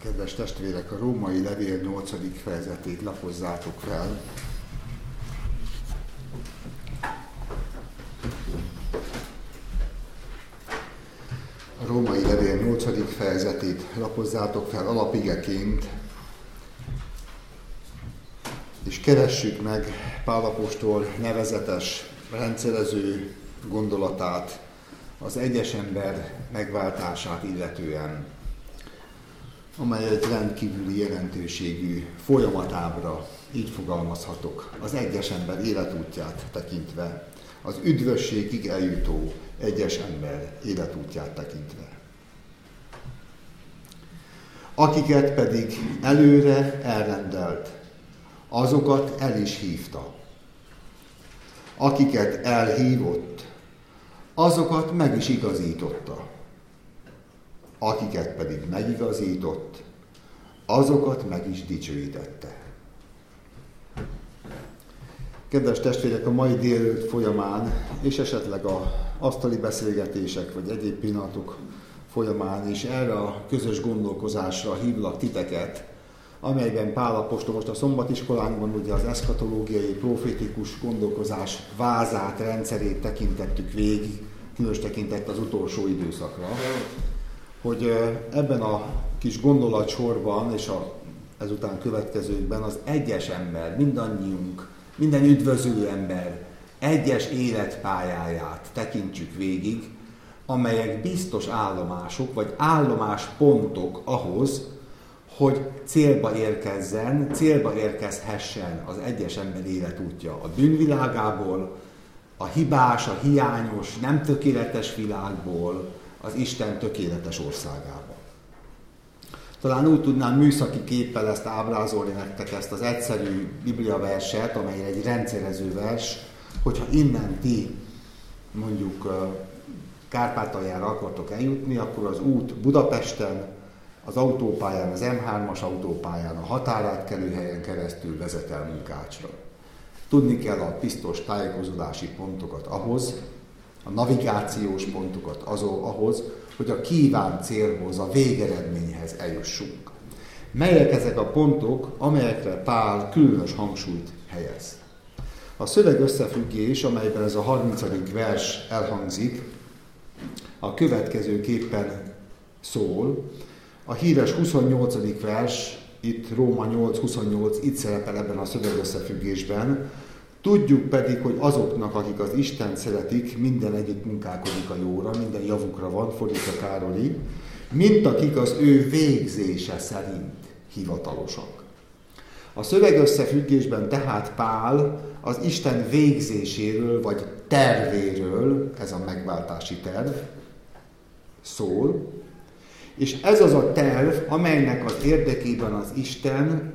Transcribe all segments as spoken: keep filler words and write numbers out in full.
Kedves testvérek, a római levél nyolcadik fejezetét lapozzátok fel. A római levél nyolcadik fejezetét lapozzátok fel alapigeként, és keressük meg Pál apostol nevezetes, rendszerező gondolatát, az egyes ember megváltását illetően, amely egy rendkívüli jelentőségű folyamatábra, így fogalmazhatok, az egyes ember életútját tekintve, az üdvösségig eljutó egyes ember életútját tekintve. Akiket pedig előre elrendelt, azokat el is hívta. Akiket elhívott, azokat meg is igazította. Akiket pedig megigazított, azokat meg is dicsőítette. Kedves testvérek, a mai délelőtt folyamán, és esetleg az asztali beszélgetések, vagy egyéb pillanatok folyamán is erre a közös gondolkozásra hívlak titeket, amelyben Pál apostol most a szombatiskolánkban ugye az eszkatológiai, profétikus gondolkozás vázát, rendszerét tekintettük végig, különös tekintett az utolsó időszakra, hogy ebben a kis gondolatsorban és a, ezután következőkben az egyes ember, mindannyiunk, minden üdvözülő ember egyes életpályáját tekintsük végig, amelyek biztos állomások, vagy állomáspontok ahhoz, hogy célba érkezzen, célba érkezhessen az egyes ember életútja a bűnvilágából, a hibás, a hiányos, nem tökéletes világból, az Isten tökéletes országába. Talán úgy tudnám műszaki képpel ezt ábrázolni nektek, ezt az egyszerű bibliaverset, amely egy rendszerező vers, hogyha innen ti mondjuk Kárpátaljára akartok eljutni, akkor az út Budapesten, az autópályán, az em hármas autópályán, a határátkelőhelyen keresztül vezet el Munkácsra. Tudni kell a biztos tájékozódási pontokat ahhoz, a navigációs pontokat azó, ahhoz, hogy a kívánt célhoz, a végeredményhez eljussunk. Melyek ezek a pontok, amelyekre Pál különös hangsúlyt helyez? A szöveg összefüggés, amelyben ez a harmincadik vers elhangzik, a következőképpen szól. A híres huszonnyolcadik vers, itt Róma nyolc huszonnyolc, itt szerepel ebben a szövegösszefüggésben. Tudjuk pedig, hogy azoknak, akik az Isten szeretik, minden együtt munkálkodik a jóra, minden javukra van, fordítja Károli, mint akik az ő végzése szerint hivatalosak. A szövegösszefüggésben tehát Pál az Isten végzéséről, vagy tervéről, ez a megváltási terv, szól, és ez az a terv, amelynek az érdekében az Isten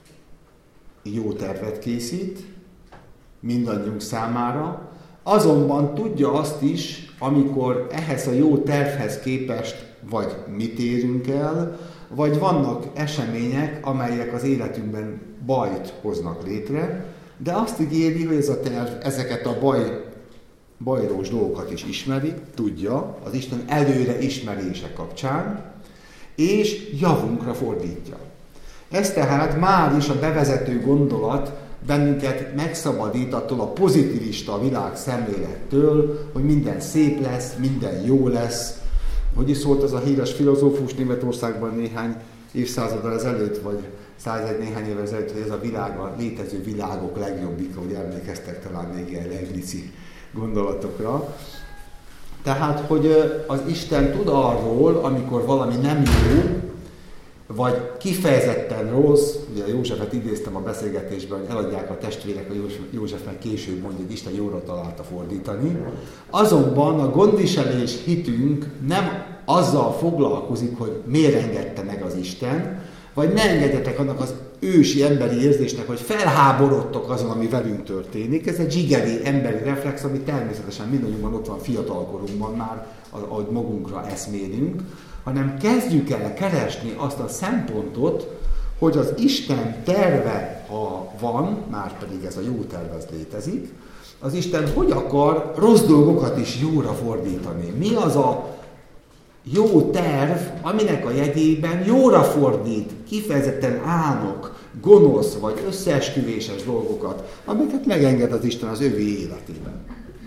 jó tervet készít, mindannyiunk számára, azonban tudja azt is, amikor ehhez a jó tervhez képest vagy mit érünk el, vagy vannak események, amelyek az életünkben bajt hoznak létre, de azt ígéri, hogy ez a terv ezeket a baj, bajrós dolgokat is ismeri, tudja, az Isten előre ismerése kapcsán, és javunkra fordítja. Ez tehát már is a bevezető gondolat bennünket megszabadít attól a pozitivista világ szemlélettől, hogy minden szép lesz, minden jó lesz. Hogy is szólt az a híres filozófus Németországban néhány évszázaddal ezelőtt, vagy százegy néhány évvel ezelőtt, hogy ez a világ, a létező világok legjobbik, hogy emlékeztek talán még ilyen Leibnizi gondolatokra. Tehát, hogy az Isten tud arról, amikor valami nem jó, vagy kifejezetten rossz, ugye Józsefet idéztem a beszélgetésben, hogy eladják a testvérek, a József meg később mondja, hogy Isten jóra találta fordítani. Azonban a gondviselés hitünk nem azzal foglalkozik, hogy miért engedte meg az Isten, vagy ne engedjetek annak az ősi emberi érzésnek, hogy felháborodtok azon, ami velünk történik. Ez egy zsigeri emberi reflex, ami természetesen mindannyiunkban ott van fiatalkorunkban már, ahogy magunkra eszmélünk, hanem kezdjük el keresni azt a szempontot, hogy az Isten terve, ha van, már pedig ez a jó terv, ez létezik, az Isten hogy akar rossz dolgokat is jóra fordítani. Mi az a jó terv, aminek a jegyében jóra fordít kifejezetten álnok, gonosz vagy összeesküvéses dolgokat, amiket megenged az Isten az övé életében.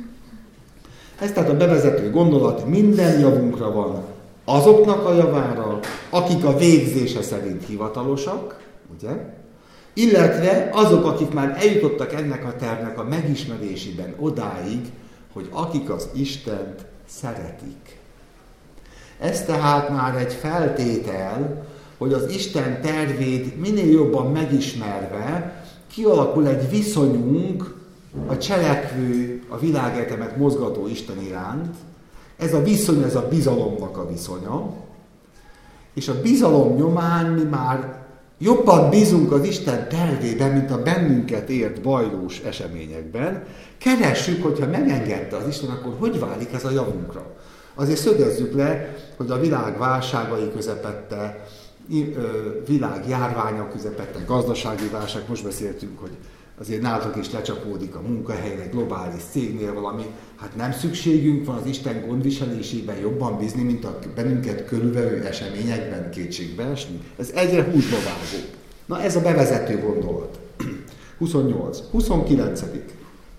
Ez tehát a bevezető gondolat, minden javunkra van azoknak a javára, akik a végzése szerint hivatalosak, ugye? Illetve azok, akik már eljutottak ennek a tervnek a megismerésében odáig, hogy akik az Istent szeretik. Ez tehát már egy feltétel, hogy az Isten tervét minél jobban megismerve kialakul egy viszonyunk a cselekvő, a világegyetemet mozgató Isten iránt. Ez a viszony, ez a bizalomnak a viszonya. És a bizalom nyomán mi már jobban bízunk az Isten tervében, mint a bennünket ért bajlós eseményekben. Keressük, hogyha megengedte az Isten, akkor hogy válik ez a javunkra? Azért szögezzük le, hogy a világ válságai közepette, világ járványok közepette, gazdasági válság, most beszéltünk, hogy azért nálatok is lecsapódik a munkahelyre, globális cégnél valami, hát nem szükségünk van az Isten gondviselésében jobban bízni, mint a bennünket körülvevő eseményekben kétségbe esni. Ez egyre húsba vágó. Na ez a bevezető gondolat. huszonnyolc. huszonkilencedik.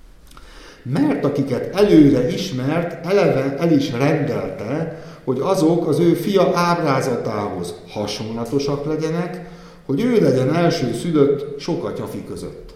Mert akiket előre ismert, eleve el is rendelte, hogy azok az ő fia ábrázatához hasonlatosak legyenek, hogy ő legyen első szülött sok atyafi között.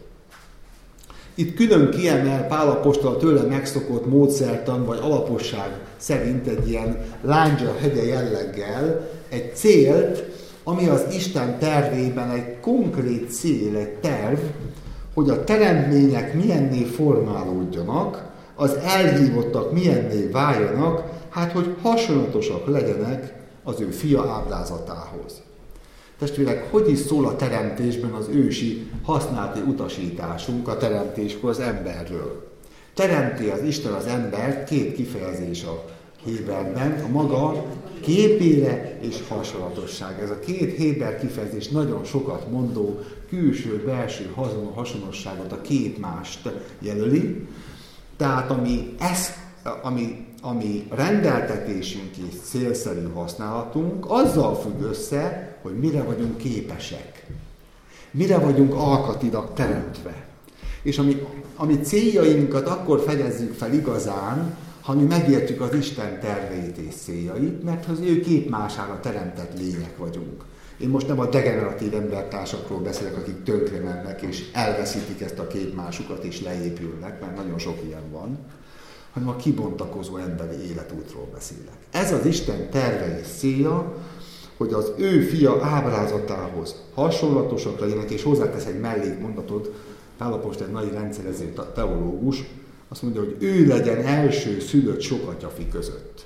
Itt külön kiemel Pál apostol tőle megszokott módszertan vagy alaposság szerint egy ilyen lándzsa hegye jelleggel egy célt, ami az Isten tervében egy konkrét cél, egy terv, hogy a teremtmények milyenné formálódjanak, az elhívottak milyenné váljanak, hát hogy hasonlatosak legyenek az ő fia ábrázatához. Testvérek, hogy is szól a teremtésben az ősi használati utasításunk a teremtéskor az emberről? Teremti az Isten az embert, két kifejezés a héberben, a maga képére és hasonlatosság. Ez a két héber kifejezés nagyon sokat mondó, külső-belső hasonlosságot, a két mást jelöli. Tehát ami, ez, ami, ami rendeltetésünk és célszerű használatunk, azzal függ össze, hogy mire vagyunk képesek. Mire vagyunk alkatilag teremtve. És ami, ami céljainkat akkor fedezzük fel igazán, ha mi megértjük az Isten terveit és céljait, mert az ő képmására teremtett lények vagyunk. Én most nem a degeneratív embertársakról beszélek, akik tönkre mennek és elveszítik ezt a képmásukat és leépülnek, mert nagyon sok ilyen van, hanem a kibontakozó emberi életútról beszélek. Ez az Isten terve és célja, hogy az ő fia ábrázatához hasonlatosak legyenek, és hozzátesz egy mellékmondatot, Pál apostol egy nagy rendszerező teológus, azt mondja, hogy ő legyen első szülött sok atyafi között.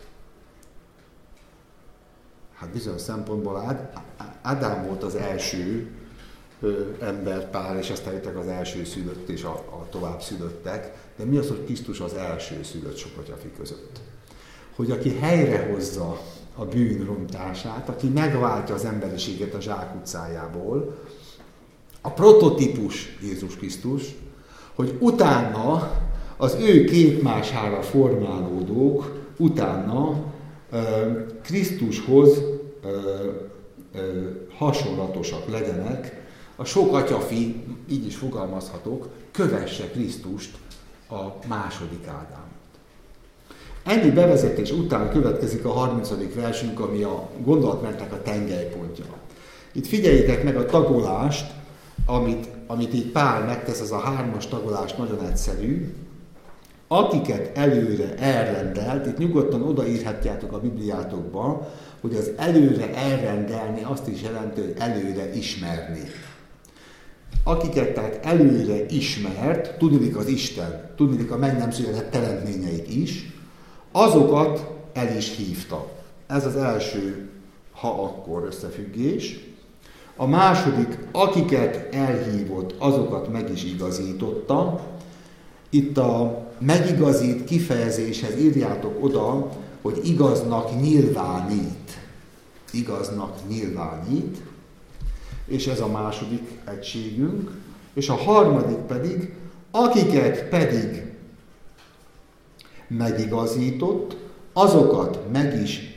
Hát bizonyos szempontból Ádám volt az első emberpár, és aztán jöttek az első szülött és a, a tovább szülöttek. De mi az, hogy Krisztus az első szülött sok atyafi között? Hogy aki helyrehozza a bűn rontását, aki megváltja az emberiséget a zsákutcájából, a prototípus Jézus Krisztus, hogy utána az ő képmására formálódók, utána ö, Krisztushoz ö, ö, hasonlatosak legyenek, a sok atyafi, így is fogalmazhatok, kövesse Krisztust, a második Ádámot. Ennyi bevezetés után következik a harmincadik versünk, ami a gondolatmenetnek a tengelypontja. Itt figyeljétek meg a tagolást, amit, amit így Pál megtesz, ez a hármas tagolás nagyon egyszerű. Akiket előre elrendelt, itt nyugodtan odaírhatjátok a Bibliátokba, hogy az előre elrendelni azt is jelenti, hogy előre ismerni. Akiket tehát előre ismert, tudnilik az Isten, tudnilik a meg nem született teremtményeit is, azokat el is hívta. Ez az első ha-akkor összefüggés. A második, akiket elhívott, azokat meg is igazította. Itt a megigazít kifejezéshez írjátok oda, hogy igaznak nyilvánít. Igaznak nyilvánít. És ez a második egységünk. És a harmadik pedig, akiket pedig megigazított, azokat meg is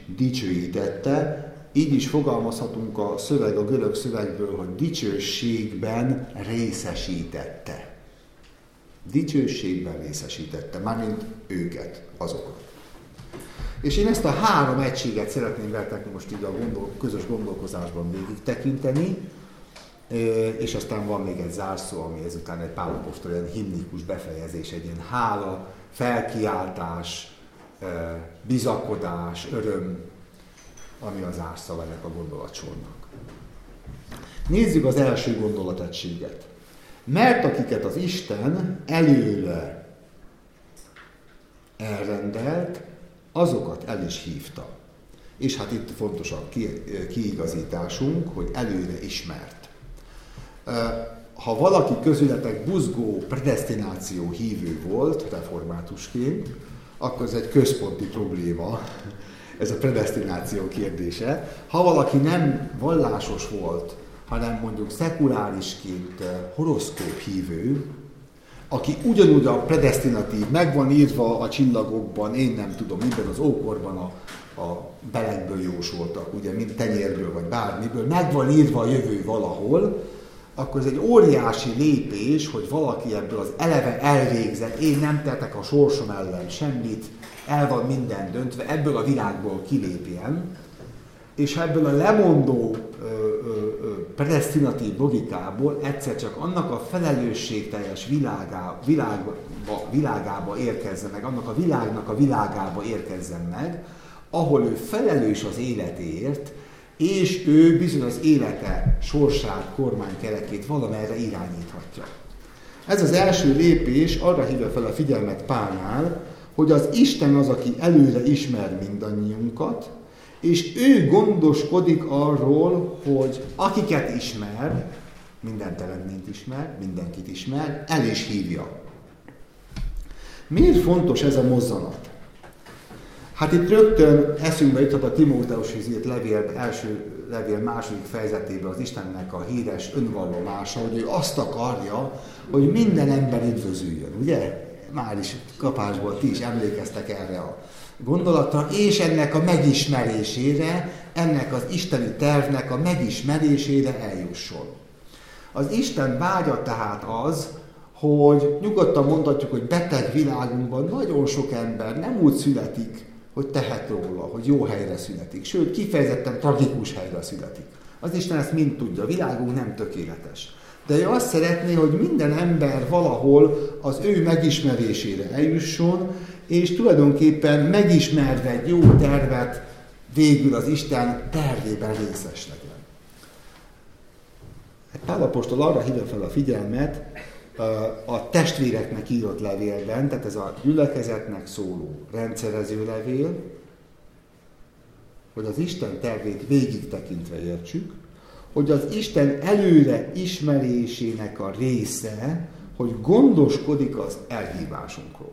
dicsőítette, így is fogalmazhatunk a szöveg, a görög szövegből, hogy dicsőségben részesítette. Dicsőségben részesítette, mármint őket, azokat. És én ezt a három egységet szeretném veletek most így a gondol, közös gondolkozásban végig tekinteni, és aztán van még egy zárszó, ami ezután egy Pál apostol, ilyen himnikus befejezés, egy ilyen hála, felkiáltás, bizakodás, öröm, ami az zárszava ennek a gondolatsornak. Nézzük az első gondolategységet. Mert akiket az Isten előre elrendelt, azokat el is hívta. És hát itt fontos a kiigazításunk, hogy előre ismert. Ha valaki közületek buzgó predesztináció hívő volt, reformátusként, akkor ez egy központi probléma, ez a predesztináció kérdése. Ha valaki nem vallásos volt, hanem mondjuk szekulárisként horoszkóp hívő, aki ugyanúgy a predesztinatív, megvan írva a csillagokban, én nem tudom, minden az ókorban a, a belegből jósoltak, ugye, mint tenyérből, vagy bármiből, megvan írva a jövő valahol, akkor ez egy óriási lépés, hogy valaki ebből az eleve elvégzett, én nem tettek a sorsom ellen semmit, el van minden döntve, ebből a világból kilépjen, és ebből a lemondó ö, ö, ö, predesztinatív logikából egyszer csak annak a felelősségteljes világá, világba, világába érkezzen meg, annak a világnak a világába érkezzen meg, ahol ő felelős az életéért, és ő bizony az élete sorsát, kormánykerekét valamerre irányíthatja. Ez az első lépés arra hívja fel a figyelmet Pálnál, hogy az Isten az, aki előre ismer mindannyiunkat, és ő gondoskodik arról, hogy akiket ismer, minden teremtményt ismer, mindenkit ismer, el is hívja. Miért fontos ez a mozzanat? Hát itt rögtön eszünkbe juthat a Timóteushoz írt levél, első levél második fejezetében az Istennek a híres önvallomása, hogy ő azt akarja, hogy minden ember üdvözüljön, ugye? Már is kapásból ti is emlékeztek erre a gondolatra, és ennek a megismerésére, ennek az isteni tervnek a megismerésére eljusson. Az Isten vágya tehát az, hogy nyugodtan mondhatjuk, hogy beteg világunkban nagyon sok ember nem úgy születik, hogy tehet róla, hogy jó helyre születik. Sőt, kifejezetten tragikus helyre születik. Az Isten ezt mind tudja, a világunk nem tökéletes. De ő azt szeretné, hogy minden ember valahol az ő megismerésére eljusson, és tulajdonképpen megismerve egy jó tervet, végül az Isten tervében részes legyen. Pál apostol arra hívja fel a figyelmet a testvéreknek írott levélben, tehát ez a gyülekezetnek szóló rendszerező levél, hogy az Isten tervét végig tekintve értsük, hogy az Isten előre ismerésének a része, hogy gondoskodik az elhívásunkról.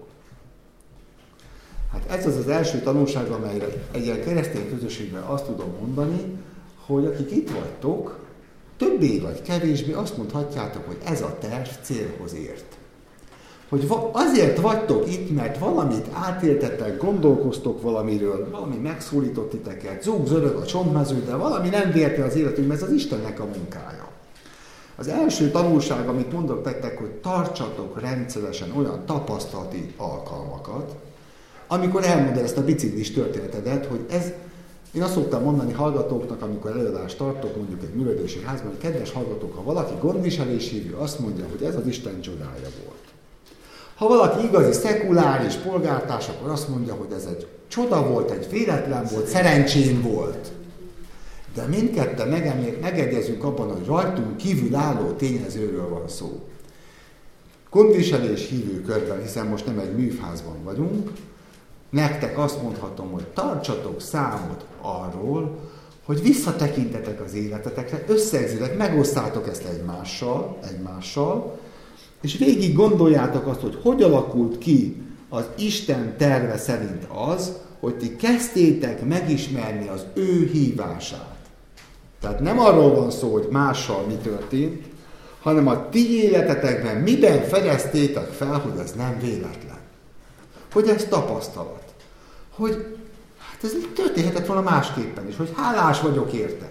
Hát ez az az első tanulság, amelyre egy ilyen keresztény közösségben azt tudom mondani, hogy akik itt vagytok, többé vagy kevésbé azt mondhatjátok, hogy ez a terv célhoz ért. Hogy azért vagytok itt, mert valamit átéltetek, gondolkoztok valamiről, valami megszólított titeket, zúg-zörög a csontmező, de valami nem véletlen az életünkben, ez az Istennek a munkája. Az első tanulság, amit mondok nektek, hogy tartsatok rendszeresen olyan tapasztalati alkalmakat, amikor elmondod ezt a biciklis történetedet, hogy ez, én azt szoktam mondani hallgatóknak, amikor előadást tartok, mondjuk egy művelődési házban, hogy kedves hallgatók, ha valaki gondviselés hívő, azt mondja, hogy ez az Isten csodája volt. Ha valaki igazi szekuláris polgártárs, akkor azt mondja, hogy ez egy csoda volt, egy véletlen volt, szerencsém volt. De mindketten megegyezünk abban, hogy rajtunk kívül álló tényezőről van szó. Gondviselés hívő körben, hiszen most nem egy műfázban vagyunk, nektek azt mondhatom, hogy tartsatok számot arról, hogy visszatekintetek az életetekre, összegzitek, megosztátok ezt egymással, egymással, és végig gondoljátok azt, hogy hogy alakult ki az Isten terve szerint az, hogy ti kezdtétek megismerni az ő hívását. Tehát nem arról van szó, hogy mással mi történt, hanem a ti életetekben miben fedeztétek fel, hogy ez nem véletlen. Hogy ez tapasztalat. Hogy hát ez történhetett volna másképpen is, hogy hálás vagyok érte.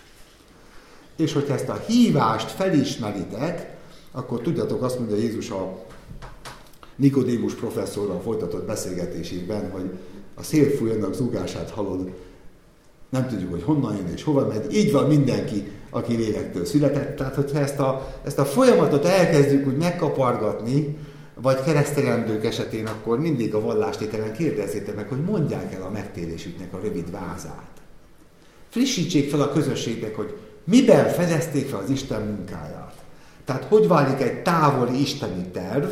És hogyha ezt a hívást felismeritek, akkor tudjátok, azt mondja Jézus a Nikodémus professzorral folytatott beszélgetésében, hogy a szél fújának zúgását hallod, nem tudjuk, hogy honnan jön és hova megy. Így van mindenki, aki lélektől született. Tehát, hogyha ezt a, ezt a folyamatot elkezdjük úgy megkapargatni, vagy keresztelendők esetén, akkor mindig a vallástételen kérdezzétek meg, hogy mondják el a megtérésüknek a rövid vázát. Frissítsék fel a közösségnek, hogy miben fedezték fel az Isten munkáját. Tehát hogy válik egy távoli isteni terv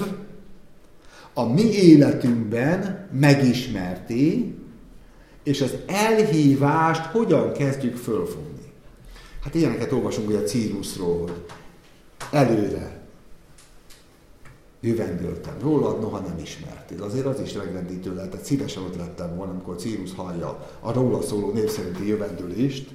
a mi életünkben megismerté, és az elhívást hogyan kezdjük fölfogni. Hát ilyeneket olvasunk ugye a Círusról, hogy előre jövendöltem rólad, noha nem ismertél. Azért az is megrendítő lehet, tehát szívesen ott lettem volna, amikor Círus hallja a róla szóló név szerinti jövendőlést,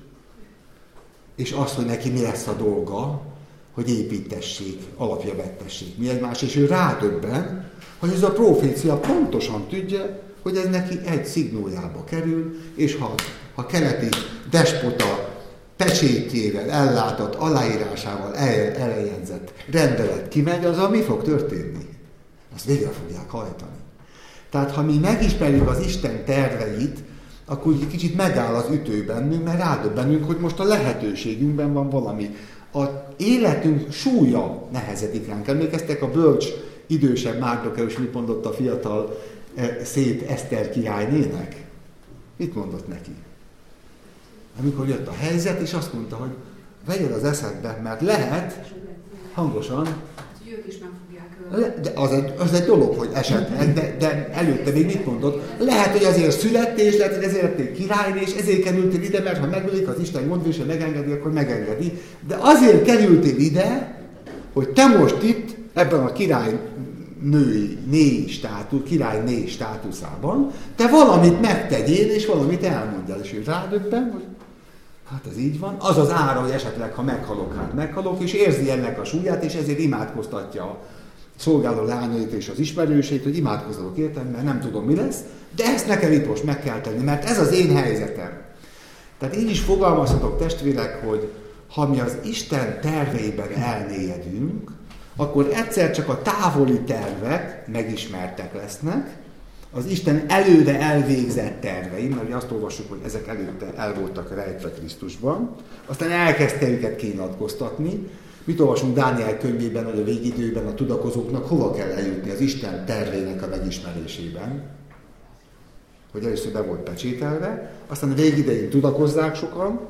és azt, hogy neki mi lesz a dolga, hogy építessék, alapja vettessék mi egymás, és ő rádöbben, hogy ez a profécia pontosan tudja, hogy ez neki egy szignójába kerül, és ha, ha keleti despota pecsétjével ellátott, aláírásával el, elejegyzett rendelet kimegy, azzal mi fog történni? Azt végre fogják hajtani. Tehát ha mi megismerjük az Isten terveit, akkor egy kicsit megáll az ütő bennünk, mert rádöbbenünk, hogy most a lehetőségünkben van valami. A életünk súlya nehezedik ránk. Emlékeztek a bölcs, idősebb Márdokeus mit mondott a fiatal szép Eszter királynének? Mit mondott neki? Amikor jött a helyzet, és azt mondta, hogy vegyed az eszedbe, mert lehet, hangosan, ők is meg fogják. De az egy, az egy dolog, hogy esetleg, de, de előtte még mit mondott? Lehet, hogy azért születtél, és lehet, hogy ezért lettél királyné, és ezért kerültél ide, mert ha megölik, az Isten mondva, és ha megengedi, akkor megengedi. De azért kerültél ide, hogy te most itt, ebben a király női, néi státusz, király néi státuszában, te valamit megtegyél, és valamit elmondjál, és ő rádöbben, hogy hát ez így van. Az az ára, hogy esetleg, ha meghalok, hát meghalok, és érzi ennek a súlyát, és ezért imádkoztatja a szolgáló lányait és az ismerőseit, hogy imádkozzatok értem, mert nem tudom, mi lesz, de ezt nekem itt most meg kell tenni, mert ez az én helyzetem. Tehát így is fogalmazhatok, testvérek, hogy ha mi az Isten terveiben elmélyedünk, akkor egyszer csak a távoli tervek megismertek lesznek, az Isten előre elvégzett tervei, mert azt olvassuk, hogy ezek előtte el voltak rejtve Krisztusban, aztán elkezdte őket kínálkoztatni. Mit olvasunk Dániel könyvében, hogy a végidőben a tudakozóknak hova kell eljutni az Isten tervének a megismerésében? Hogy először be volt pecsételve, aztán a végidején tudakozzák sokan,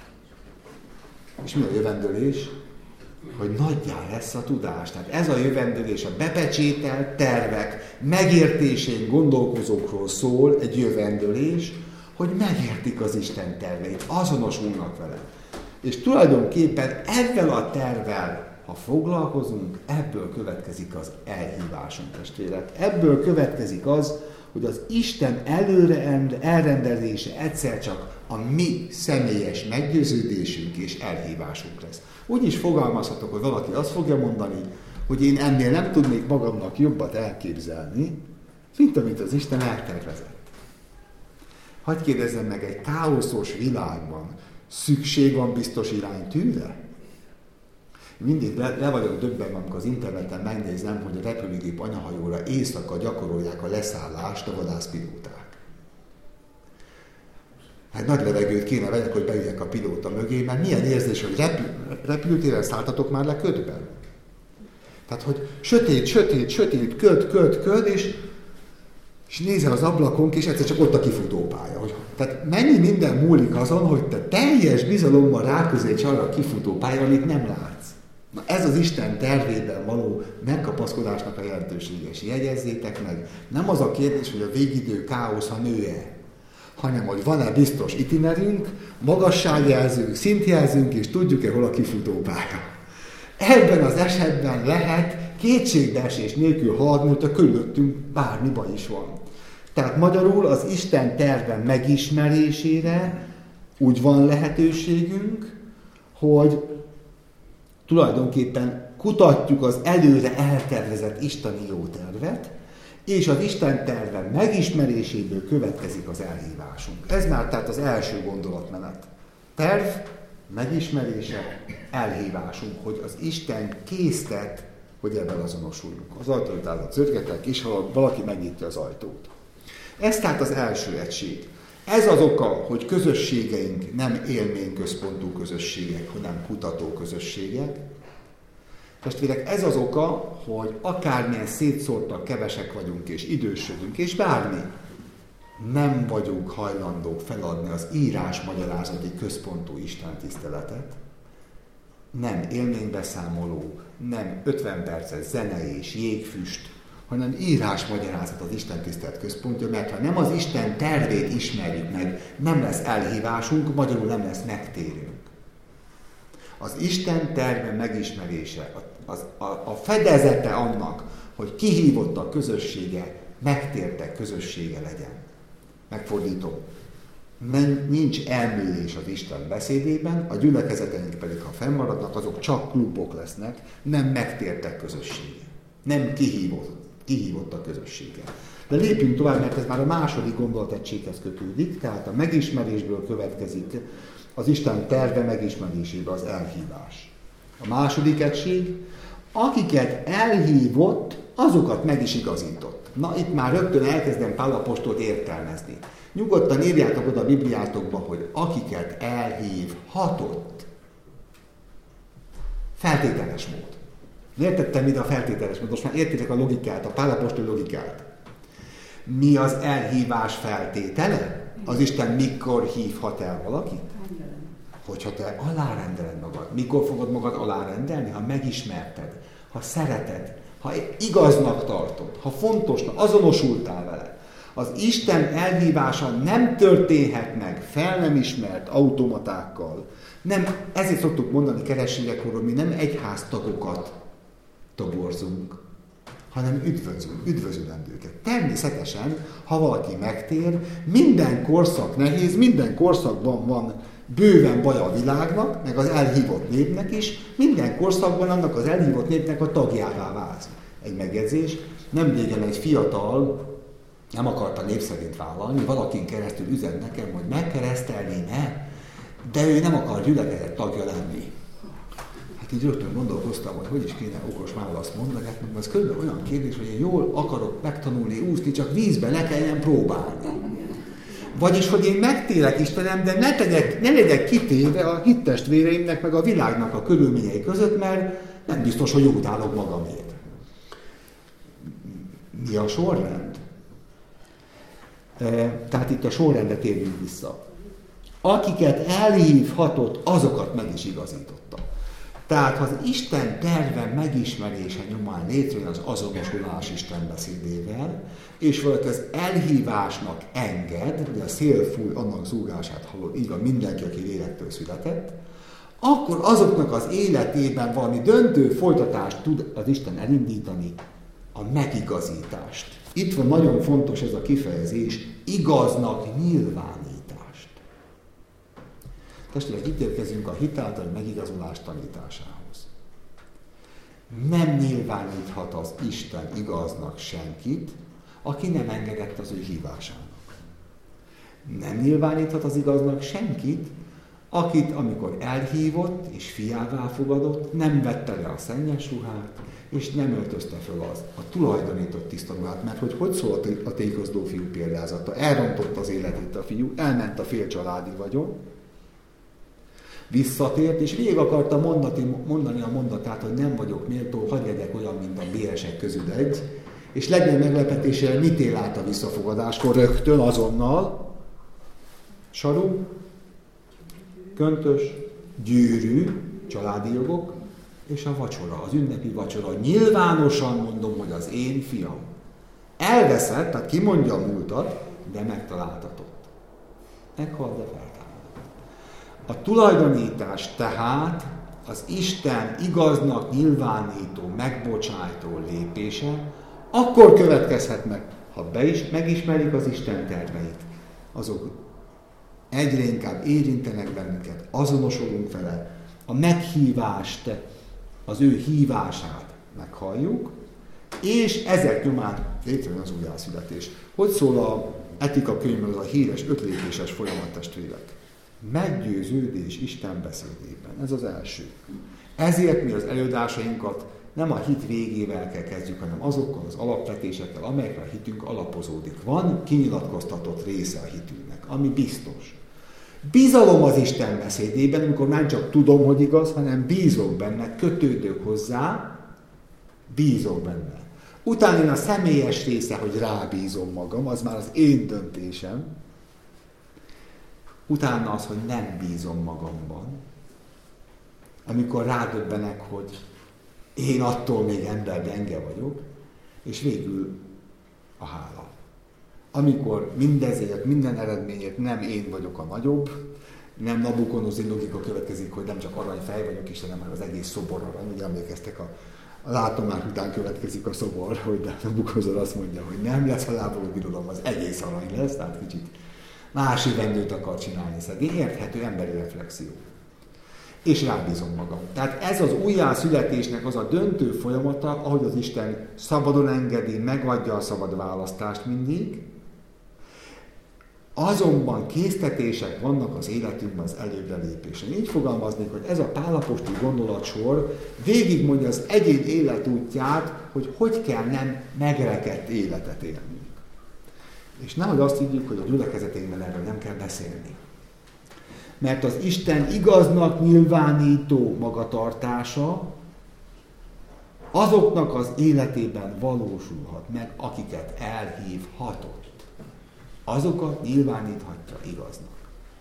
és mi a jövendőlés? Hogy nagyjá lesz a tudás. Tehát ez a jövendőlés, a bepecsételt tervek megértésén gondolkozókról szól egy jövendőlés, hogy megértik az Isten terveit, azonosulnak vele. És tulajdonképpen ezzel a tervvel, ha foglalkozunk, ebből következik az elhívásunk, testvérek. Ebből következik az, hogy az Isten előre elrendelése egyszer csak a mi személyes meggyőződésünk és elhívásunk lesz. Úgy is fogalmazhatok, hogy valaki azt fogja mondani, hogy én ennél nem tudnék magamnak jobbat elképzelni, mint amit az Isten eltervezett. Hadd kérdezzem meg, egy káoszos világban szükség van biztos iránytűre? Mindig le, le vagyok döbbenve, amikor az interneten megnézem, hogy a repülőgép anyahajóra éjszaka gyakorolják a leszállást a vadászpilóták. Hát nagy levegőt kéne vegyek, hogy beüljek a pilóta mögé, mert milyen érzés, hogy repül, repülőtéren szálltatok már le ködben. Tehát, hogy sötét, sötét, sötét, köd, köd, köd, és, és nézel az ablakon, és egyszer csak ott a kifutópálya. Hogy, tehát mennyi minden múlik azon, hogy te teljes bizalommal ráközelíts arra a kifutópálya, amit nem látsz. Na ez az Isten tervében való megkapaszkodásnak a jelentősége. És jegyezzétek meg, nem az a kérdés, hogy a végidő káosz, ha nő-e, hanem hogy van-e biztos itinerünk, magasságjelzőnk, szintjelzőnk, és tudjuk-e, hol a kifutópálya. Ebben az esetben lehet kétségbeesés nélkül haladni, hogy a körülöttünk bármi baj is van. Tehát magyarul az Isten terve megismerésére úgy van lehetőségünk, hogy tulajdonképpen kutatjuk az előre eltervezett isteni jó tervet, és az Isten terve megismeréséből következik az elhívásunk. Ez már tehát az első gondolatmenet. Terv, megismerése, elhívásunk, hogy az Isten késztet, hogy ebben azonosuljunk. Az ajtót állat zörgetek, és ha valaki megnyitja az ajtót. Ez tehát az első egység. Ez az oka, hogy közösségeink nem élményközpontú közösségek, hanem kutató közösségek. Testvérek, ez az oka, hogy akármilyen szétszórtak, kevesek vagyunk és idősödünk, és bármi, nem vagyunk hajlandók feladni az írás-magyarázati központú istentiszteletet, nem élménybeszámoló, nem ötven perces zene és jégfüst, hanem írás-magyarázat az istentisztelet központja, mert ha nem az Isten tervét ismerjük meg, nem lesz elhívásunk, magyarul nem lesz megtérünk. Az Isten terve megismerése, az, a, a fedezete annak, hogy kihívott a közössége, megtértek közössége legyen. Megfordítom. Nincs elmélés az Isten beszédében, a gyülekezeteink pedig, ha fennmaradnak, azok csak klubok lesznek, nem megtértek közössége. Nem kihívott, kihívott a közössége. De lépjünk tovább, mert ez már a második gondolategységhez kötődik, tehát a megismerésből következik az Isten terve megismerésébe az elhívás. A második egység, akiket elhívott, azokat meg is igazított. Na, itt már rögtön elkezdem Pál apostolot értelmezni. Nyugodtan írjátok oda a Bibliátokba, hogy akiket elhívhatott. Feltételes mód. Értettem ide a feltételes mód? Most már értitek a logikát, a Pál apostol logikát. Mi az elhívás feltétele? Az Isten mikor hívhat el valakit? Hogyha te alárendeled magad. Mikor fogod magad alárendelni? Ha megismerted, ha szereted, ha igaznak tartod, ha fontosnak, azonosultál vele. Az Isten elhívása nem történhet meg fel nem ismert automatákkal. Nem, ezért szoktuk mondani kerességekor, hogy mi nem egyháztagokat toborzunk, hanem üdvözlünk, üdvözlendőket. Természetesen, ha valaki megtér, minden korszak nehéz, minden korszakban van bőven baj a világnak, meg az elhívott népnek is, minden korszakban annak az elhívott népnek a tagjává válsz. Egy megjegyzés, nem régen egy fiatal nem akarta név szerint vállalni, valakin keresztül üzen nekem, hogy megkeresztelné-e, de ő nem akar gyülekezet tagja lenni. Hát így rögtön gondolkoztam, hogy hogy is kéne okos választ mondani, hát ez körülbelül olyan kérdés, hogy én jól akarok megtanulni úszni, csak vízbe le kelljen próbálni. Vagyis, hogy én megtérek Istenem, de ne, tegyek, ne legyek kitéve a hittestvéreimnek, meg a világnak a körülményei között, mert nem biztos, hogy jót állok magamért. Mi a sorrend? Tehát itt a sorrendet érjünk vissza. Akiket elhívhatott, azokat meg is igazította. Tehát, ha az Isten terve megismerése nyomán létrejön az azonosulás Isten beszédével, és valaki az elhívásnak enged, ugye a szél fúj, annak zúgását hallod, így van mindenki, aki lélektől született, akkor azoknak az életében valami döntő folytatást tud az Isten elindítani, a megigazítást. Itt van nagyon fontos ez a kifejezés, igaznak nyilvánítást. Testvérek, itt érkezünk a hitáltal megigazolás tanításához. Nem nyilváníthat az Isten igaznak senkit, aki nem engedett az ő hívásának. Nem nyilváníthat az igaznak senkit, akit, amikor elhívott és fiává fogadott, nem vette le a szennyes ruhát, és nem öltözte föl az a tulajdonított tiszta ruhát, mert hogy hogy szól a tékozdó fiú példázata? Elrontott az életét a fiú, elment a fél családi vagyon, visszatért, és végig akarta mondani, mondani a mondatát, hogy nem vagyok méltó, hadd legyek olyan, mint a béresek közül egy, és legnagyobb meglepetésére mit él át a visszafogadáskor? Rögtön, azonnal, saru, köntös, gyűrű, családi jogok, és a vacsora, az ünnepi vacsora. Nyilvánosan mondom, hogy az én fiam. Elveszett, tehát kimondja a múltat, de megtaláltatott. Meghalt, de feltámadott. A tulajdonítás tehát az Isten igaznak nyilvánító, megbocsájtó lépése akkor következhet meg, ha be is megismerik az Isten terveit. Azok egyre inkább érintenek bennünket, azonosulunk vele, a meghívást, az ő hívását meghalljuk, És ezek nyomán létrejön az újjászületés. Hogy szól a etika könyvben az a híres ötlépéses folyamat, testvérek? Meggyőződés Isten beszédében. Ez az első. Ezért mi az előadásainkat nem a hit végével kell kezdjük, hanem azokkal az alapvetésekkel, amelyekre a hitünk alapozódik. Van kinyilatkoztatott része a hitünknek, ami biztos. Bizalom az Isten beszédében, amikor nem csak tudom, hogy igaz, hanem bízok benne, kötődök hozzá, bízok benne. Utána jön a személyes része, hogy rábízom magam, az már az én döntésem. Utána az, hogy nem bízom magamban. Amikor rádöbbenek, hogy én attól még ember gyenge vagyok, és végül a hála. Amikor mindezért, minden eredményért nem én vagyok a nagyobb, nem Nabucodonosor logika következik, hogy nem csak aranyfej vagyok Istenem, hanem az egész szobor arany. Ugye emlékeztek, a, a látomás után következik a szobor, hogy Nabucodonosor azt mondja, hogy nem lesz a láboló birodalom, az egész arany lesz, tehát kicsit más vendőt akar csinálni szegény. Érthető emberi reflexió. És rábízom magam. Tehát ez az újjászületésnek az a döntő folyamata, ahogy az Isten szabadon engedi, megadja a szabad választást mindig, azonban késztetések vannak az életünkben az előbbre lépésre. Így fogalmaznék, hogy ez a Pál apostoli gondolatsor végigmondja az egyén életútját, hogy hogy kell nem megrekedt életet élnünk. És nehogy azt higgyük, hogy a gyülekezeteinkben erről nem kell beszélni. Mert az Isten igaznak nyilvánító magatartása azoknak az életében valósulhat meg, akiket elhívhatott. Azokat nyilváníthatja igaznak.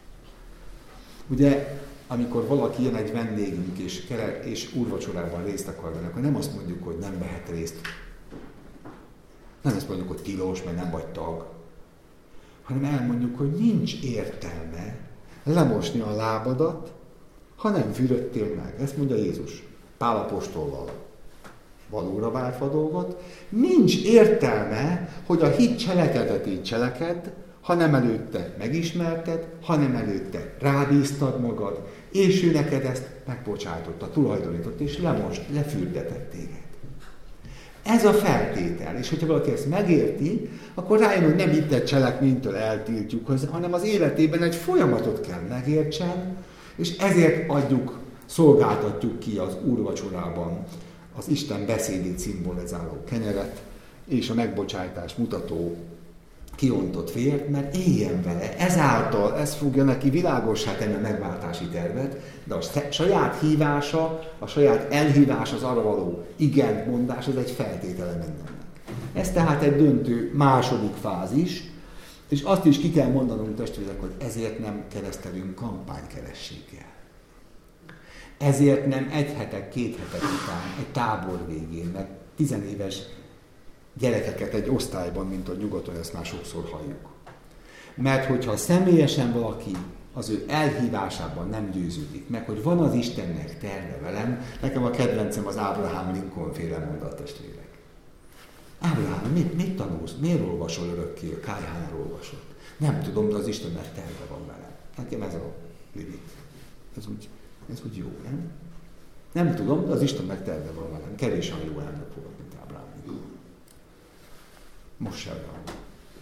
Ugye, amikor valaki jön egy vendégünk, és, és úrvacsorában részt akar venni, akkor nem azt mondjuk, hogy nem vehet részt. Nem azt mondjuk, hogy tilos, mert nem vagy tag. Hanem elmondjuk, hogy nincs értelme lemosni a lábadat, ha nem fürödtél meg. Ezt mondja Jézus Pál apostollal valóra váltva dolgot. Nincs értelme, hogy a hit cselekedetét cseleked, ha nem előtte megismerted, ha nem előtte rábíztad magad, és ő neked ezt megbocsájtotta, tulajdonított, és lemost, lefürdetett téged. Ez a feltétel, és hogyha valaki ezt megérti, akkor rájön, hogy nem itt egy cselekménytől eltiltjuk, hanem az életében egy folyamatot kell megértsen, és ezért adjuk, szolgáltatjuk ki az úrvacsorában az Isten beszédét szimbolizáló kenyeret, és a megbocsájtást mutató kiontott vért, mert éljen vele. Ezáltal ez fogja neki világossá tenni a megváltási tervet, de a saját hívása, a saját elhívás, az arra való igent mondás, ez egy feltétele mindennek. Ez tehát egy döntő második fázis, és azt is ki kell mondanunk, testvérek, hogy ezért nem keresztelünk kampánykerességgel. Ezért nem egy hetek, két hetek után, egy tábor végén, mert tizenéves gyerekeket egy osztályban, mint a nyugaton, ezt már sokszor halljuk. Mert hogyha személyesen valaki az ő elhívásában nem győződik meg, hogy van az Istennek terve velem, nekem a kedvencem az Ábrahám Lincoln féle mondat, testvérek. Ábrahám, mit, mit tanulsz? Miért olvasol örökké? A kályhánál olvasod? Nem tudom, de az Istennek terve van velem. Nekem ez a limit. Ez úgy, ez úgy jó, nem? Nem tudom, de az Istennek terve van velem. Kevés olyan jó elnök volt, mint Ábrahám Lincoln. Most sem van.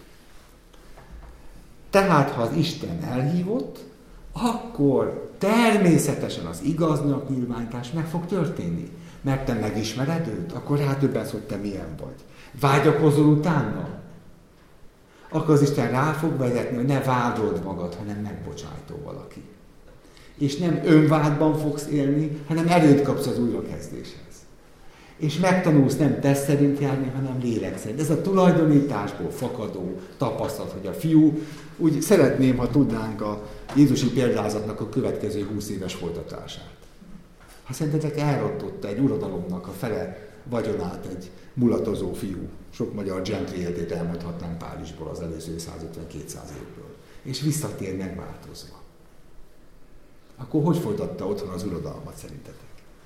Tehát, ha az Isten elhívott, akkor természetesen az igaznak nyilvánítás meg fog történni. Mert te megismered őt, akkor rádöbbensz, hogy te milyen vagy. Vágyakozol utána? Akkor az Isten rá fog vezetni, hogy ne vádold magad, hanem megbocsájtó valaki. És nem önvádban fogsz élni, hanem erőt kapsz az újrakezdéshez. És megtanulsz nem test szerint járni, hanem lélek szerint. Ez a tulajdonításból fakadó tapasztalat, hogy a fiú, úgy szeretném, ha tudnánk a jézusi példázatnak a következő húsz éves folytatását. Ha szerintetek elrontotta egy uradalomnak a fele vagyonát egy mulatozó fiú, sok magyar gentry életét elmondhatnánk Párizsból az előző százötven-kétszáz évből, és visszatér megváltozva. Akkor hogy folytatta otthon az uradalmat szerintetek?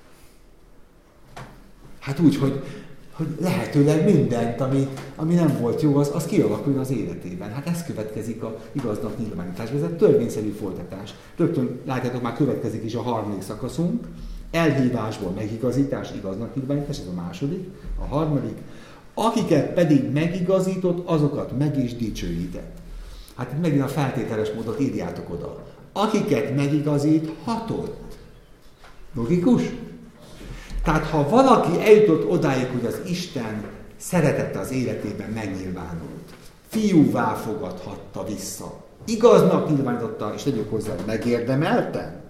Hát úgy, hogy, hogy lehetőleg mindent, ami, ami nem volt jó, az, az kialakuljon az életében. Hát ez következik a igaznak nyilvánításban. Ez egy törvényszerű folytatás. Rögtön látjátok, már következik is a harmadik szakaszunk. Elhívásból megigazítás, igaznak nyilvánítás, ez a második. A harmadik, Akiket pedig megigazított, azokat meg is dicsőített. Hát itt megint a feltételes módot írjátok oda. Akiket megigazíthatott. Logikus? Tehát ha valaki eljutott odáig, hogy az Isten szeretete az életében megnyilvánult, fiúvá fogadhatta vissza, igaznak nyilvánította, és tegyük hozzá, megérdemelten?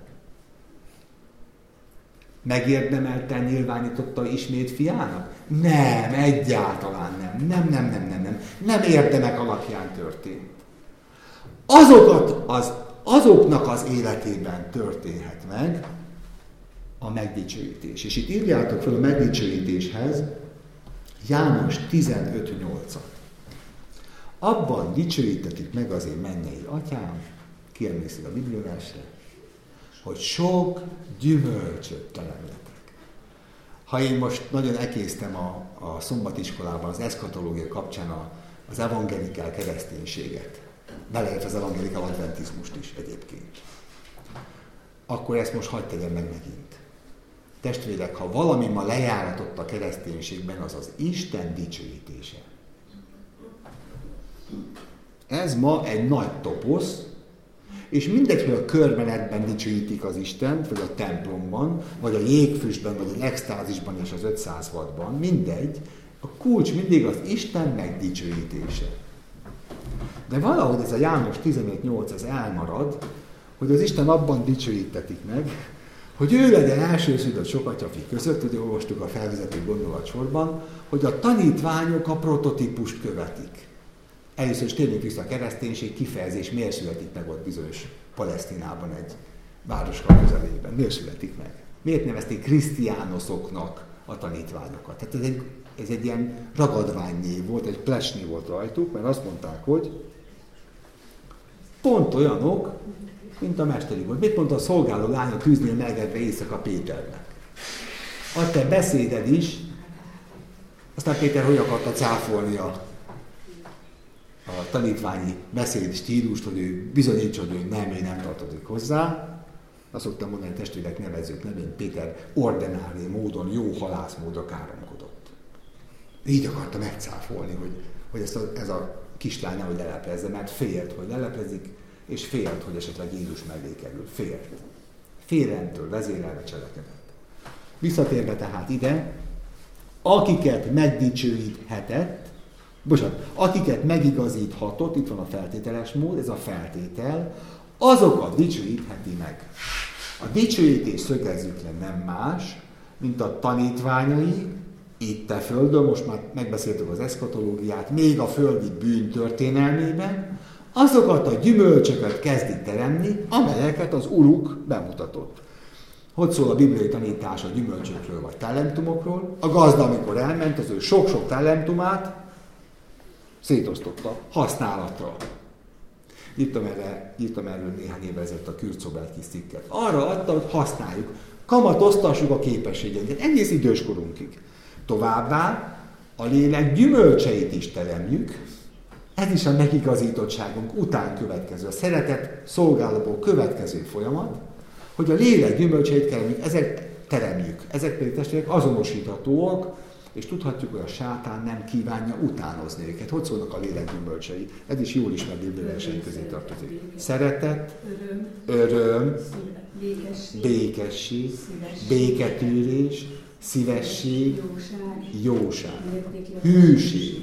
Megérdemelten nyilvánította ismét fiának? Nem, egyáltalán nem. Nem, nem, nem, nem, nem. Nem érdemek alapján történt. Azokat az, azoknak az életében történhet meg a megdicsőítés. És itt írjátok fel a megdicsőítéshez János tizenöt nyolcat. Abban dicsőítetik meg az én mennyei atyám, ki emlékszik a bibliaversre, hogy sok gyümölcsöt teremletek. Ha én most nagyon ekésztem a, a szombatiskolában az eszkatológia kapcsán a, az evangelikál kereszténységet, beleért az evangelikál adventizmust is egyébként, akkor ezt most hagyd tegyem meg megint. Testvérek, ha valami ma lejáratott a kereszténységben, az az Isten dicsőítése. Ez ma egy nagy toposz, és mindegy, hogy a körmenetben dicsőítik az Istent, vagy a templomban, vagy a jégfüstben, vagy az extázisban és az ötszáz wattban, mindegy, a kulcs mindig az Isten megdicsőítése. De valahogy ez a János tizenöt nyolc ez elmarad, hogy az Isten abban dicsőítetik meg, hogy ő legyen elsőszülött sok atyafi között, ugye olvastuk a felvezető gondolatsorban, hogy a tanítványok a prototípust követik. Először is térjünk vissza a kereszténység kifejezés, miért születik meg ott bizonyos Palesztinában egy városka közelében. Miért születik meg? Miért nevezték krisztiánoszoknak a tanítványokat? Tehát ez egy, ez egy ilyen ragadványnév volt, egy plesni volt rajtuk, mert azt mondták, hogy pont olyanok, mint a mesteri volt. Mit mondta a szolgáló lány a tűznél melegedve éjszaka Péternek? A te beszéded is, aztán Péter hogy akarta cáfolni a a tanítványi beszéd stílust, hogy ő bizonyítsa, hogy ő nem, ő nem tartozik hozzá. Azt szoktam mondani, hogy testvérek nevezők nevén Péter ordinári módon, jó halászmódra káromkodott. Így akarta megcáfolni, hogy, hogy ezt a, ez a kislány nehogy leleplezze, mert félt, hogy leleplezik, és félt, hogy esetleg Jézus mellé kerül. Félt. Félelmtől vezérelve cselekedett. Visszatérve tehát ide, akiket megdicsőíthetett, bocsánat, akiket megigazíthatott, itt van a feltételes mód, ez a feltétel, azokat dicsőítheti meg. A dicsőítés, szögezzük le, nem más, mint a tanítványai, itt a földön, most már megbeszéltük az eszkatológiát, még a földi bűn történelmében, azokat a gyümölcsöket kezdik teremni, amelyeket az Uruk bemutatott. Hogy szól a bibliai tanítás a gyümölcsökről vagy talentumokról? A gazda, amikor elment, az ő sok-sok talentumát szétosztotta használatra. Írtam, erre, írtam erről néhány évvel ezelőtt a Kürcobel kis cikket. Arra adta, hogy használjuk, kamatoztassuk a képességeinket egész időskorunkig. Továbbá a lélek gyümölcseit is teremjük, ez is a megigazítottságunk után következő, a szeretet szolgálatból következő folyamat, hogy a lélek gyümölcseit teremjük, ezek teremjük, ezek pedig testvérek azonosíthatóak, és tudhatjuk, hogy a sátán nem kívánja utánozni őket. Hogy szólnak a lélek gyümölcsei? Ez is jól ismert bibliai közé tartozik. Szeretet, öröm, békesség, béketűrés, szívesség, jóság, hűség,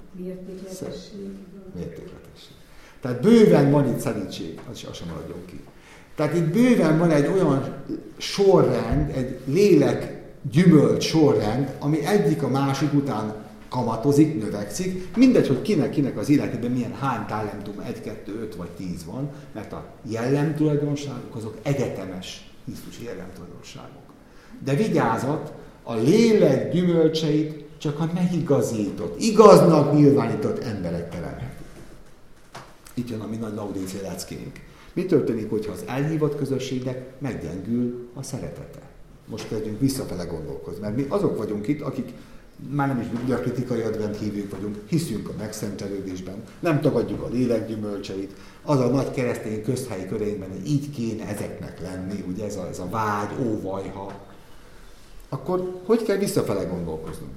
mértékletesség. Tehát bőven van itt szelítség, az sem maradjon ki. Tehát itt bőven van egy olyan sorrend, egy lélek gyümölcs sorrend, ami egyik a másik után kamatozik, növekszik, mindegy, hogy kinek-kinek az életében milyen hány talentum, egy, kettő, öt vagy tíz van, mert a jellemtulajdonságok azok egyetemes Krisztusi jellemtulajdonságok. De vigyázat, a lélek gyümölcseit csak a megigazított, igaznak nyilvánított emberek teremhetik. Itt jön a mi nagy laudícia leckénk. Mi történik, hogyha az elhívott közösségnek meggyengül a szeretete? Most kezdjünk visszafele gondolkozni, mert mi azok vagyunk itt, akik már nem is bibliakritikai advent hívők vagyunk, hiszünk a megszentelődésben, nem tagadjuk a lélek gyümölcseit, az a nagy keresztény közhelyi köreinkben, hogy így kéne ezeknek lenni, ugye ez a, ez a vágy, óvajha. Akkor hogy kell visszafele gondolkoznunk?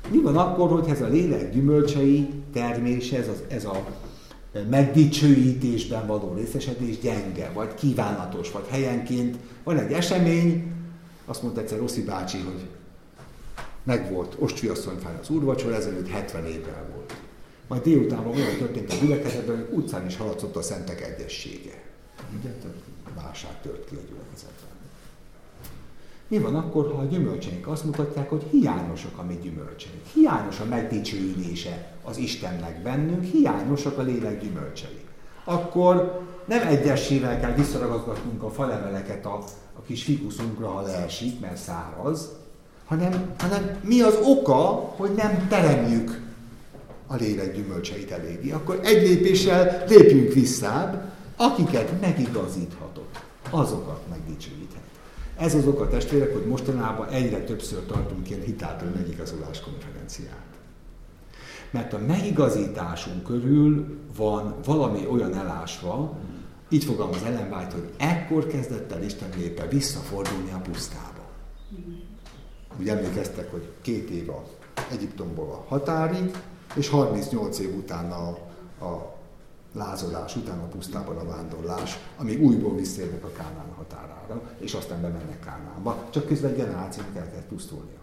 Mi van akkor, hogy ez a lélek gyümölcsei termése, ez, az, ez a megdicsőítésben való részesedés gyenge, vagy kívánatos, vagy helyenként van egy esemény, azt mondta egyszer Rossi bácsi, hogy megvolt Ostfiasszonyfán az úrvacsora, ezelőtt hetven évvel volt. Majd délután olyan történt a gyülekezetben, hogy utcán is haladszott a szentek egyessége. Ugye? Válság tört ki a gyülekezetben. Mi van akkor, ha a gyümölcseink azt mutatják, hogy hiányosak a mi gyümölcseink? Hiányos a megdicsőülése az Istennek bennünk, hiányosak a lélek gyümölcsei. Akkor nem egyesével kell visszaragazgatnunk a faleveleket a, a kis fikuszunkra, ha leesik, mert száraz, hanem, hanem mi az oka, hogy nem teremjük a lélek gyümölcseit eléggé. Akkor egy lépéssel lépjünk visszább, akiket megigazíthatott, azokat megdicsőíthet. Ez az oka, testvérek, hogy mostanában egyre többször tartunk ilyen hitáltal megigazolás konferenciát. Mert a megigazításunk körül van valami olyan elásva, így fogalmaz Ellen White, hogy ekkor kezdett el Isten népe visszafordulni a pusztába. Úgy emlékeztek, hogy két év a Egyiptomból a határig, és harmincnyolc év után a, a lázadás, után a pusztában a vándorlás, amíg újból visszérnek a Kánán határára, és aztán bemennek Kánánba. Csak közben egy generációnak el kell pusztulnia.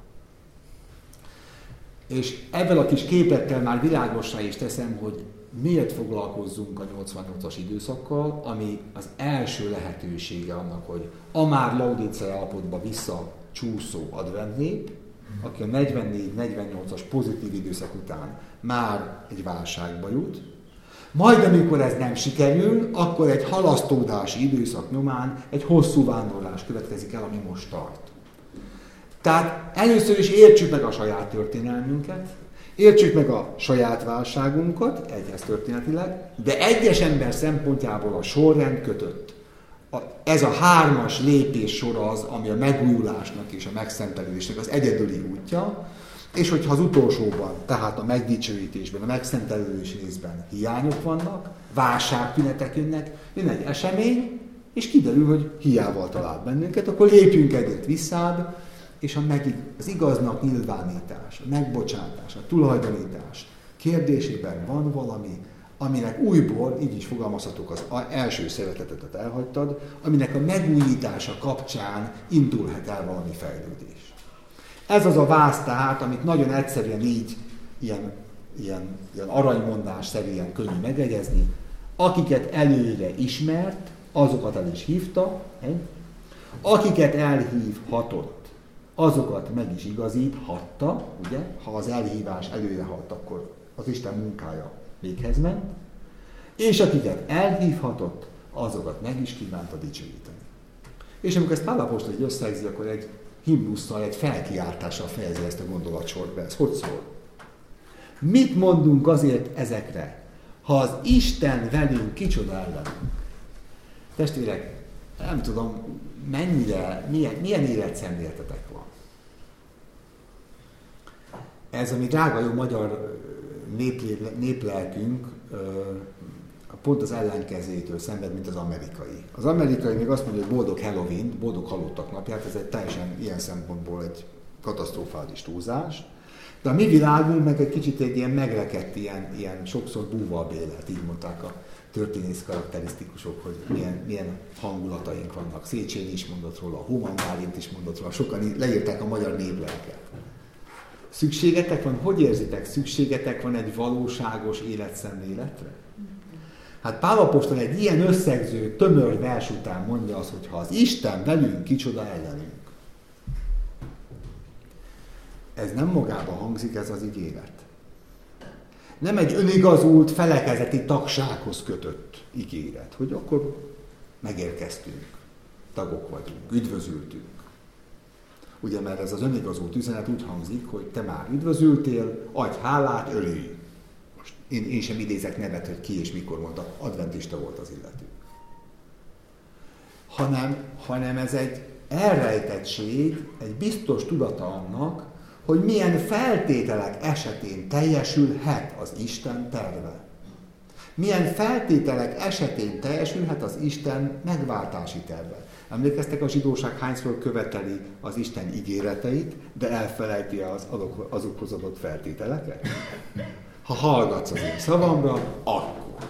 És ebből a kis képlettel már világossá is teszem, hogy miért foglalkozzunk a nyolcvannyolcas időszakkal, ami az első lehetősége annak, hogy a már Laodicea állapotba visszacsúszó adventnép, aki a negyvennégy negyvennyolcas pozitív időszak után már egy válságba jut, majd amikor ez nem sikerül, akkor egy halasztódási időszak nyomán egy hosszú vándorlás következik el, ami most tart. Tehát először is értsük meg a saját történelmünket, értsük meg a saját válságunkat, egyhez történetileg, de egyes ember szempontjából a sorrend kötött. A, ez a hármas lépés sora az, ami a megújulásnak és a megszentelődésnek az egyedüli útja, és hogyha az utolsóban, tehát a megdicsőítésben, a megszentelődés részben hiányok vannak, válságtünetek jönnek, jön egy esemény, és kiderül, hogy hiával talált bennünket, akkor lépjünk egyet visszább, és a meg, az igaznak nyilvánítás, a megbocsátás, a tulajdonítás kérdésében van valami, aminek újból, így is fogalmazhatok, az első szeretetetet elhagytad, aminek a megújítása kapcsán indulhat el valami fejlődés. Ez az a váz tehát, amit nagyon egyszerűen így, ilyen, ilyen, ilyen aranymondás-szerűen könnyű megegyezni, akiket előre ismert, azokat el is hívta, akiket elhívhatott, azokat meg is igazíthatta, ugye? Ha az elhívás előre halt, akkor az Isten munkája véghez ment, és akiket elhívhatott, azokat meg is kívánta dicsőíteni. És amikor ezt Pál apostol így összegzi, akkor egy himnusszal, egy felkiáltással fejezi ezt a gondolatsorba. Ez hogy szól? Mit mondunk azért ezekre, ha az Isten velünk, kicsoda ellenünk? Testvérek, nem tudom, mennyire, milyen, milyen életszemléletetek van. Ez a mi drága jó magyar néplelkünk pont az ellenkezőjétől szenved, mint az amerikai. Az amerikai még azt mondja, hogy boldog Halloween, boldog halottak napját, ez egy teljesen ilyen szempontból egy katasztrofális túlzás. De a mi világunk meg egy kicsit egy ilyen megrekedt, ilyen, ilyen sokszor búvalbélet, így mondták a történész karakterisztikusok, hogy milyen, milyen hangulataink vannak. Széchenyi is mondott róla, Human Bálint is mondott róla, sokan leírták a magyar néplelket. Szükségetek van? Hogy érzitek? Szükségetek van egy valóságos életszemléletre? Hát Pál apostol egy ilyen összegző, tömör vers után mondja azt, hogy ha az Isten velünk, kicsoda ellenünk. Ez nem magában hangzik, ez az ígéret. Nem egy önigazult, felekezeti tagsághoz kötött ígéret, hogy akkor megérkeztünk, tagok vagyunk, üdvözültünk. Ugye, mert ez az önigazult üzenet úgy hangzik, hogy te már üdvözültél, adj hálát, örülj. Most én, én sem idézek nevet, hogy ki és mikor mondta, adventista volt az illető. Hanem, hanem ez egy elrejtettség, egy biztos tudata annak, hogy milyen feltételek esetén teljesülhet az Isten terve. Milyen feltételek esetén teljesülhet az Isten megváltási terve. Emlékeztek, a zsidóság hányszor követeli az Isten ígéreteit, de elfelejti az azokhoz adott feltételeket? Ha hallgatsz az én szavamra, akkor.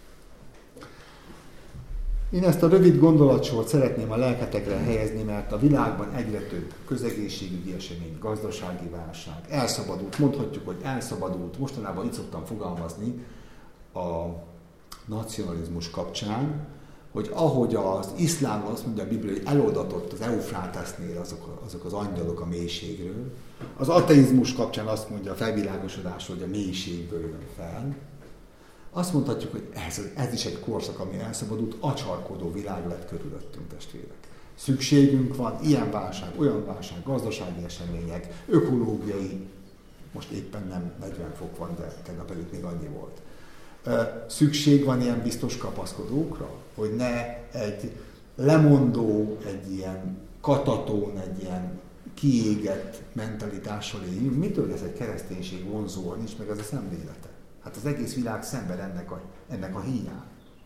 Én ezt a rövid gondolatsort szeretném a lelketekre helyezni, mert a világban egyre több közegészségügyi esemény, gazdasági válság, elszabadult, mondhatjuk, hogy elszabadult, mostanában itt szoktam fogalmazni a nacionalizmus kapcsán, hogy ahogy az iszlámban azt mondja a Biblia, hogy eloldatott az Eufrátesznél azok, azok az angyalok a mélységről, az ateizmus kapcsán azt mondja a felvilágosodásról, hogy a mélységből jön fel. Azt mondhatjuk, hogy ez, ez is egy korszak, ami elszabadult, acsarkodó világ lett körülöttünk, testvérek. Szükségünk van, ilyen válság, olyan válság, gazdasági események, ökológiai, most éppen nem negyven fok van, de tegnap előtt még annyi volt. Szükség van ilyen biztos kapaszkodókra, hogy ne egy lemondó, egy ilyen katatón, egy ilyen kiégett mentalitással éljünk. Mitől lesz egy kereszténység vonzóan nincs meg az a szemlélete? Hát az egész világ szenved ennek a, ennek a hiányán.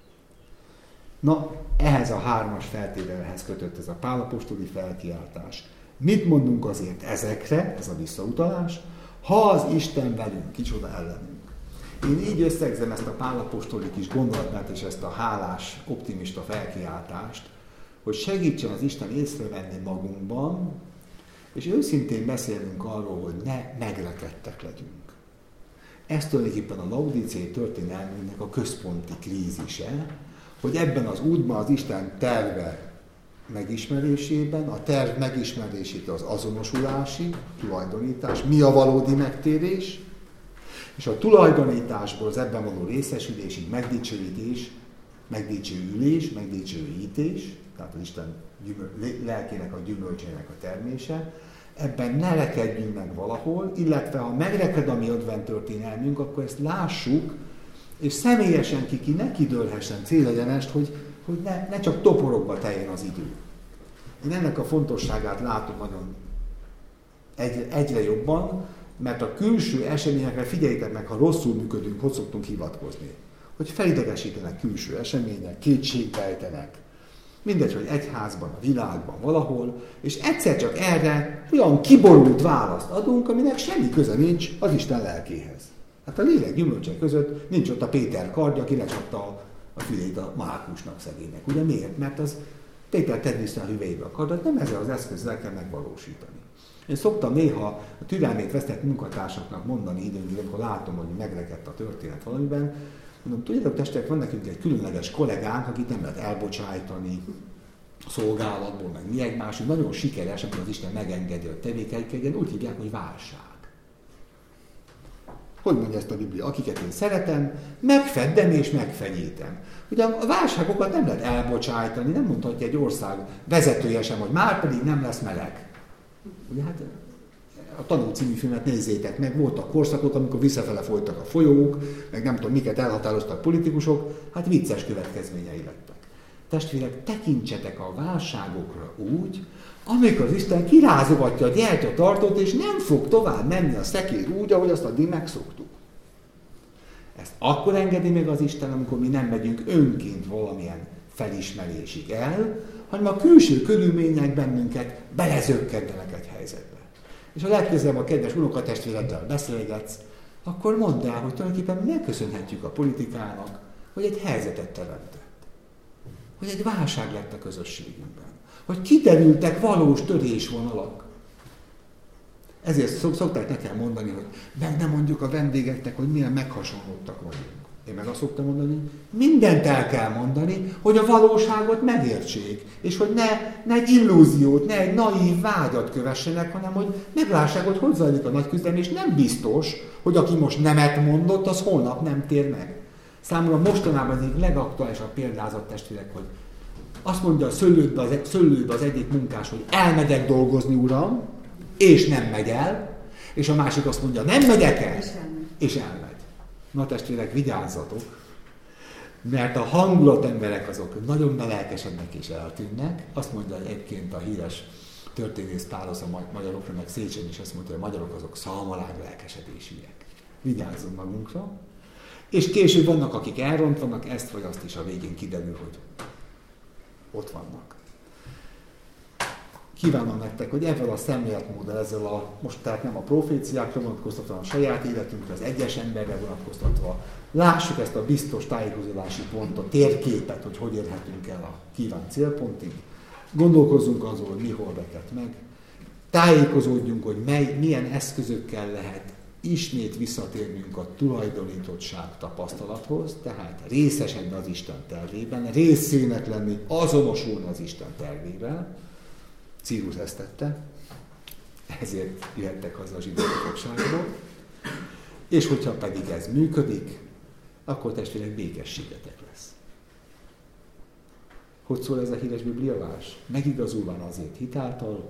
Na, ehhez a hármas feltételhez kötött ez a Pál apostoli felkiáltás. Mit mondunk azért ezekre, ez a visszautalás? Ha az Isten velünk, kicsoda ellenünk. Én így összegzem ezt a Pál apostoli kis gondolatát és ezt a hálás, optimista felkiáltást, hogy segítsen az Isten észrevenni magunkban, és őszintén beszélünk arról, hogy ne megrekedtek legyünk. Ez tulajdonképpen a laudíciai történelmünknek a központi krízise, hogy ebben az útban az Isten terve megismerésében, a terv megismerését az azonosulási, tulajdonítás, mi a valódi megtérés, és a tulajdonításból az ebben való részesülésig megdicsőítés, megdicsőülés, megdicsőítés, tehát az Isten gyümöl, lelkének a gyümölcsének a termése, ebben ne rekedjünk meg valahol, illetve ha megreked a mi adventtörténelmünk, akkor ezt lássuk, és személyesen ki, ki ne kidőlhessen célegyenest, hogy, hogy ne, ne csak toporogva teljen az idő. Én ennek a fontosságát látom nagyon egyre, egyre jobban, mert a külső eseményekre figyeljétek meg, ha rosszul működünk, hogy szoktunk hivatkozni. Hogy felidegesítenek külső események, kétségbejtenek. Mindegy, hogy egyházban, a világban, valahol, és egyszer csak erre olyan kiborult választ adunk, aminek semmi köze nincs az Isten lelkéhez. Hát a lélek gyümölcsei között nincs ott a Péter kardja, aki lecsapta a, a fülét a Márkusnak szegénynek. Ugye miért? Mert az Péter tedd vissza a hüvelybe a kardot, nem ezzel az eszközzel kell megvalósítani. Én szoktam néha a türelmét vesztett munkatársaknak mondani időnként, amikor látom, hogy megrekedt a történet valamiben, mondom, tudjátok testvérek, van nekünk egy különleges kollégánk, akit nem lehet elbocsájtani szolgálatból, meg mi egymás, hogy nagyon sikeres, amikor az Isten megengedi a tevékenykedjen, úgy hívják, hogy válság. Hogy mondja ezt a Biblia? Akiket én szeretem, megfeddem és megfenyítem. Ugye a válságokat nem lehet elbocsájtani, nem mondhatja egy ország vezetője sem, hogy már pedig nem lesz meleg. Ugye hát a Tanú című filmet nézzétek meg, voltak korszakok, amikor visszafele folytak a folyók, meg nem tudom miket elhatároztak politikusok, hát vicces következményei lettek. Testvérek, tekintsetek a válságokra úgy, amikor az Isten kirázogatja a gyertyatartót, és nem fog tovább menni a szekér úgy, ahogy azt addig megszoktuk. Ezt akkor engedi meg az Isten, amikor mi nem megyünk önként valamilyen felismerésig el, hanem a külső körülmények bennünket belezökkentenek egy helyzetbe. És ha legközelebb a kedves unokatestvéreddel beszélgetsz, akkor mondd el, hogy tulajdonképpen mi megköszönhetjük a politikának, hogy egy helyzetet teremtett. Hogy egy válság lett a közösségünkben. Hogy kiderültek valós törésvonalak. Ezért szokták nekem mondani, hogy meg nem mondjuk a vendégeknek, hogy milyen meghasonlottak vagyunk. Én meg azt szoktam mondani, mindent el kell mondani, hogy a valóságot megértsék, és hogy ne, ne egy illúziót, ne egy naív vágyat kövessenek, hanem hogy meglássák, hogy hogy zajlik a nagy küzdelem, és nem biztos, hogy aki most nemet mondott, az holnap nem tér meg. Számomra mostanában az egyik legaktuálisabb példázat, testvérek, hogy azt mondja a szőlődbe az, szőlődbe az egyik munkás, hogy elmegyek dolgozni, uram, és nem megy el, és a másik azt mondja, nem megyek el, és elmegy. Na testvérek, vigyázzatok, mert a hangulatemberek azok nagyon belelkesednek és eltűnnek. Azt mondja egyébként a híres történész Pálosz a magyarokra, meg Széchenyi is azt mondta, hogy a magyarok azok szalmalág lelkesedésűek. Vigyázzunk magunkra. És később vannak, akik elrontanak ezt vagy azt is, a végén kiderül, hogy ott vannak. kívánom nektek, hogy ezzel a szemléletmóddal, ezzel a, most tehát nem a proféciákra vonatkoztatva, a saját életünkre, az egyes emberre vonatkoztatva, lássuk ezt a biztos tájékozódási pontot, térképet, hogy hogy érhetünk el a kívánt célpontig. Gondolkozzunk azon, hogy mi hol reked meg. Tájékozódjunk, hogy mely, milyen eszközökkel lehet ismét visszatérnünk a tulajdonítottság tapasztalathoz, tehát részesedni az Isten tervében, részének lenni, azonosulni az Isten tervével. Círus ezt tette, ezért jöhettek haza a zsidók fogságból. És hogyha pedig ez működik, akkor testvérek békességetek lesz. Hogy szól ez a híres bibliavás? Megigazulván azért hitáltal,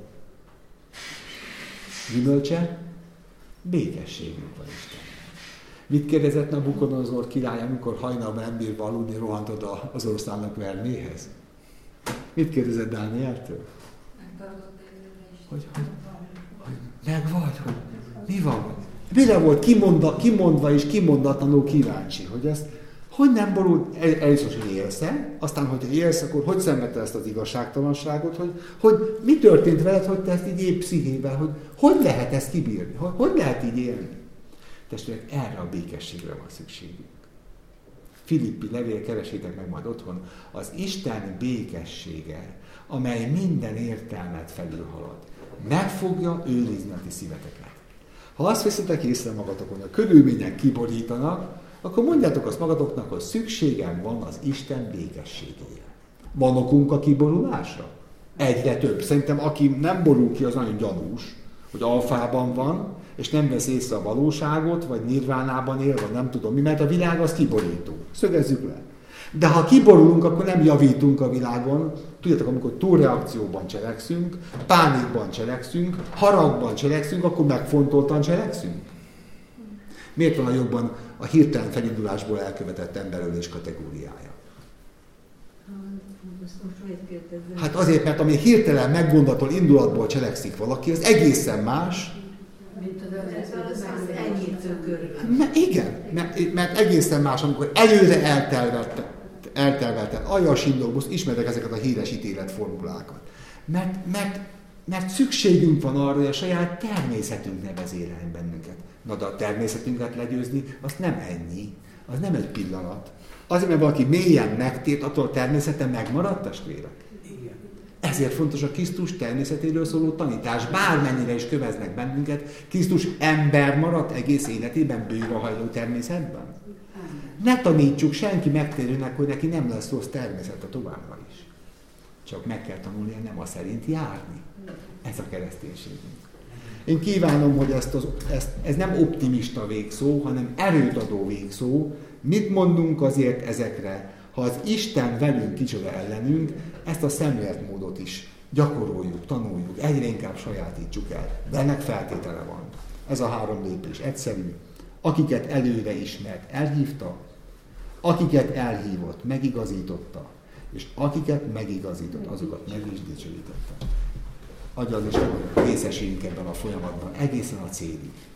gyümölcse, békességünk van Istennel. Mit kérdezett Nabukodonozor király, amikor hajnalban nem bírva aludni, rohant oda az oroszlánnak verméhez? Mit kérdezett Dánieltől? Hogy, hogy, hogy meg vagy, hogy mi van? Mire volt kimonda, kimondva és kimondatlanul kíváncsi, hogy ezt hogy nem borult, először, hogy élsz-e, aztán, hogyha élsz, akkor hogy szenvedte ezt az igazságtalanságot, hogy, hogy mi történt veled, hogy te ezt így épp pszichével, hogy hogy lehet ezt kibírni, hogy, hogy lehet így élni. Testvérek, erre a békességre van szükségünk. Filippi levél, keresétek meg majd otthon, az Isten békessége, amely minden értelmet felülhalad, meg fogja őrizni a ti szíveteket. Ha azt veszitek észre magatokon, hogy a körülmények kiborítanak, akkor mondjátok azt magatoknak, hogy szükségem van az Isten békességére. Van okunk a kiborulásra? Egyre több. Szerintem aki nem borul ki, az nagyon gyanús, hogy alfában van, és nem vesz észre a valóságot, vagy nirvánában él, vagy nem tudom mi, mert a világ az kiborító. Szögezzük le. De ha kiborulunk, akkor nem javítunk a világon. Tudjátok, amikor túlreakcióban cselekszünk, pánikban cselekszünk, haragban cselekszünk, akkor megfontoltan cselekszünk. Miért van a jogban a hirtelen felindulásból elkövetett emberölés kategóriája? Hát azért, mert ami hirtelen meggondatól, indulatból cselekszik valaki, az egészen más. Mint az enyhítő körül. Igen, mert, mert egészen más, amikor előre eltervelte, eltervelte, aljas indulbusz, ismertek ezeket a híres ítéletformulákat. Mert, mert, mert szükségünk van arra, hogy a saját természetünk ne vezéreljen bennünket. Na, de a természetünket legyőzni, az nem ennyi, az nem egy pillanat. Azért, mert valaki mélyen megtért, attól a természete megmaradt, testvérek. Igen. Ezért fontos a Krisztus természetéről szóló tanítás. Bármennyire is köveznek bennünket, Krisztus ember maradt egész életében bőve hajló természetben. Ne tanítsuk senki megtérőnek, hogy neki nem lesz rossz természete továbbra is. Csak meg kell tanulnia nem a szerint járni. Ez a kereszténységünk. Én kívánom, hogy ezt az, ezt, ez nem optimista végszó, hanem erőt adó végszó. Mit mondunk azért ezekre? Ha az Isten velünk, kicsoda ellenünk, ezt a szemléletmódot is gyakoroljuk, tanuljuk, egyre inkább sajátítsuk el. De ennek feltétele van. Ez a három lépés egyszerű. Akiket előre ismert, elhívta, akiket elhívott, megigazította, és akiket megigazított, azokat meg is dicsőítette. Adja az Isten, hogy részesüljünk ebben a folyamatban egészen a célig.